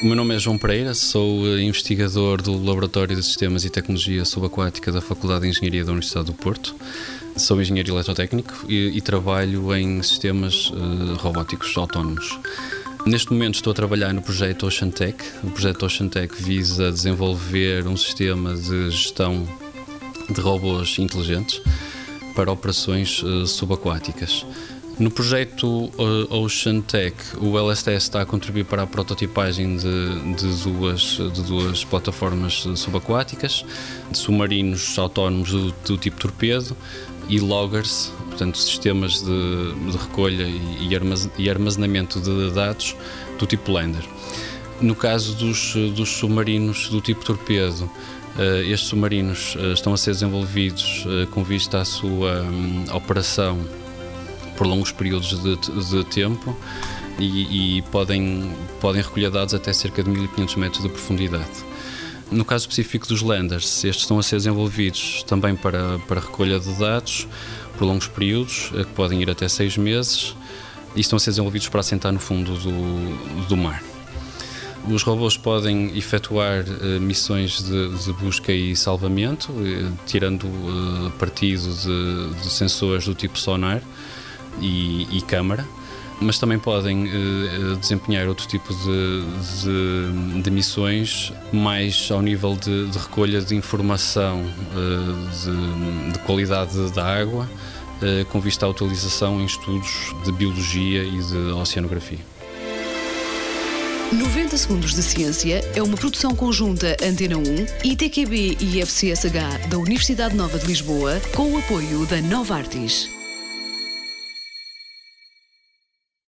O meu nome é João Pereira, sou investigador do Laboratório de Sistemas e Tecnologia Subaquática da Faculdade de Engenharia da Universidade do Porto. Sou engenheiro eletrotécnico e trabalho em sistemas robóticos autónomos. Neste momento estou a trabalhar no projeto OceanTech. O projeto OceanTech visa desenvolver um sistema de gestão de robôs inteligentes para operações subaquáticas. No projeto OceanTech, o LSTS está a contribuir para a prototipagem de duas plataformas subaquáticas, de submarinos autónomos do tipo torpedo e loggers, portanto sistemas de recolha e armazenamento de dados do tipo lander. No caso dos submarinos do tipo torpedo, estes submarinos estão a ser desenvolvidos com vista à sua operação por longos períodos de tempo e podem recolher dados até cerca de 1500 metros de profundidade. No caso específico dos landers, estes estão a ser desenvolvidos também para recolha de dados por longos períodos, que podem ir até 6 meses, e estão a ser desenvolvidos para assentar no fundo do mar. Os robôs podem efetuar missões de busca e salvamento, tirando partido de sensores do tipo sonar e câmara, mas também podem desempenhar outro tipo de missões mais ao nível de recolha de informação de qualidade da água, com vista à utilização em estudos de biologia e de oceanografia. 90 Segundos de Ciência é uma produção conjunta Antena 1, ITQB e FCSH da Universidade Nova de Lisboa, com o apoio da Novartis.